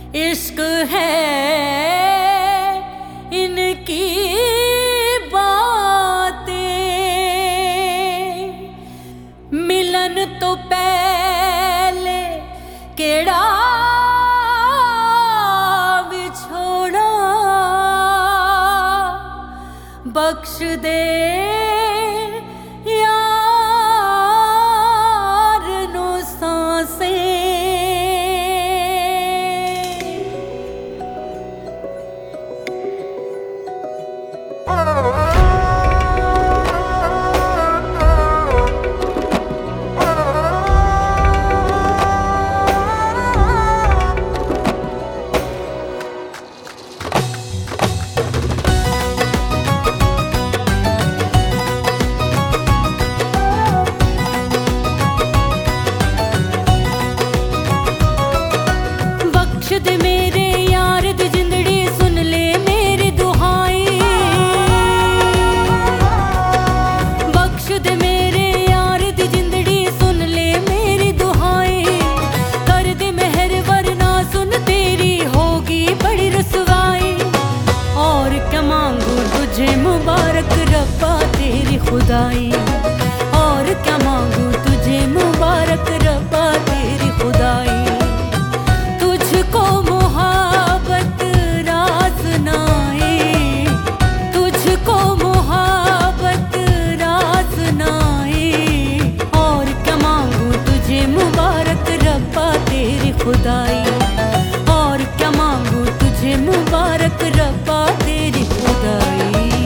इश्क है इनकी बातें, मिलन तो पहले केड़ा बिछोड़ा, बख्श दे दे मेरे यार दी जिंदड़ी सुन ले मेरी दुहाई, बख्श दे मेरे यार दी जिंदड़ी सुन ले मेरी दुहाई, कर दे मेहर वरना सुन तेरी होगी बड़ी रसवाई। और क्या मांगू तुझे मुबारक रब्बा तेरी खुदाई, और क्या मांगू तुझे मुबारक रब्बा तेरी खुदाई। तुझको मोहब्बत रास नाई, तुझको मोहब्बत रास नाई, और क्या मांगू तुझे मुबारक रब्बा तेरी खुदाई, और क्या मांगू तुझे मुबारक रब्बा तेरी खुदाई।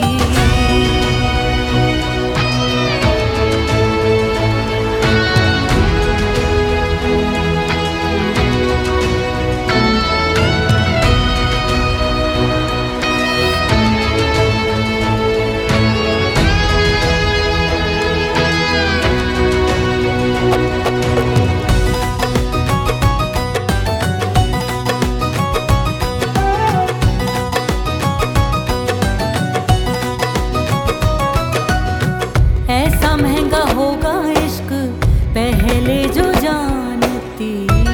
महंगा होगा इश्क पहले जो जानती,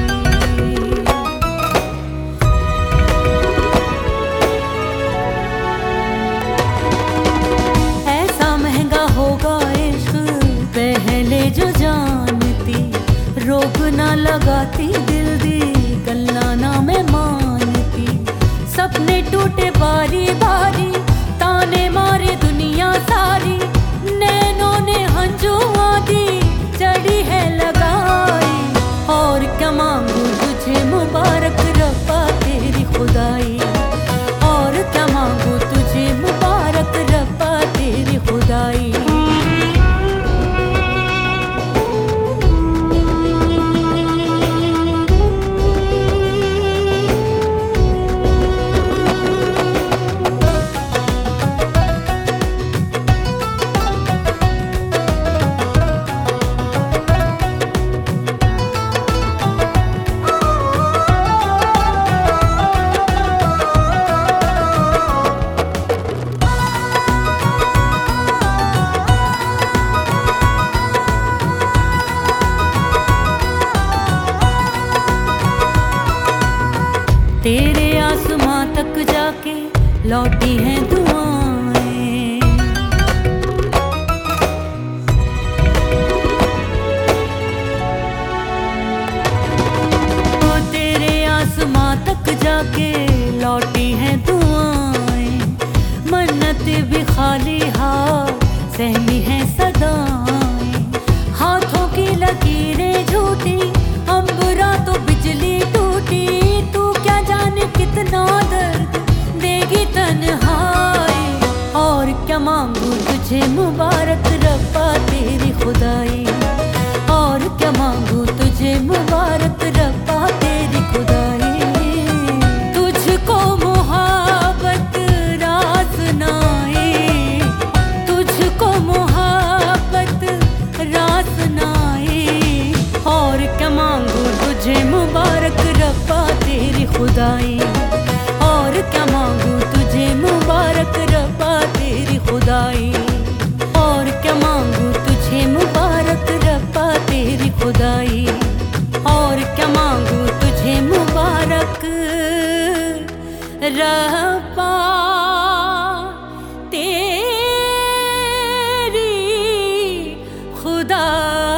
ऐसा महंगा होगा इश्क पहले जो जानती, रोग ना लगाती दिल दी गल्ला ना मैं मानती, सपने टूटे बारी बारी ताने मारे दुनिया सारी, नैनों ने हंजुआ दी चढ़ी है लगाई। और क्या मांगू तुझे मुबारक रब्बा तेरी खुदाई, और क्या मांगू तुझे मुबारक रब्बा तेरी खुदाई। तेरे आसमां तक जाके लौटी हैं दुआएं, ओ तेरे आसमां तक जाके लौटी हैं दुआएं, मन्नत भी खाली हाथ सहमी है सदाएं, हाथों की लकीरें झूठी अंबरा तो बिजली टूटी, कितना दर्द देगी तन्हाई। और क्या मांगू तुझे मुबारक रब्बा तेरी खुदाई, और क्या मांगू तुझे मुबारक रब्बा तेरी खुदाई। तुझको मोहब्बत रास नाई, तुझको मोहब्बत रास नाई, और क्या मांगू तुझे मुबारक रब्बा तेरी खुदाई, और क्या मांगू तुझे मुबारक रब्बा तेरी खुदाई, और क्या मांगू तुझे मुबारक रब्बा तेरी खुदाई, और क्या मांगू तुझे मुबारक रब्बा तेरी खुदा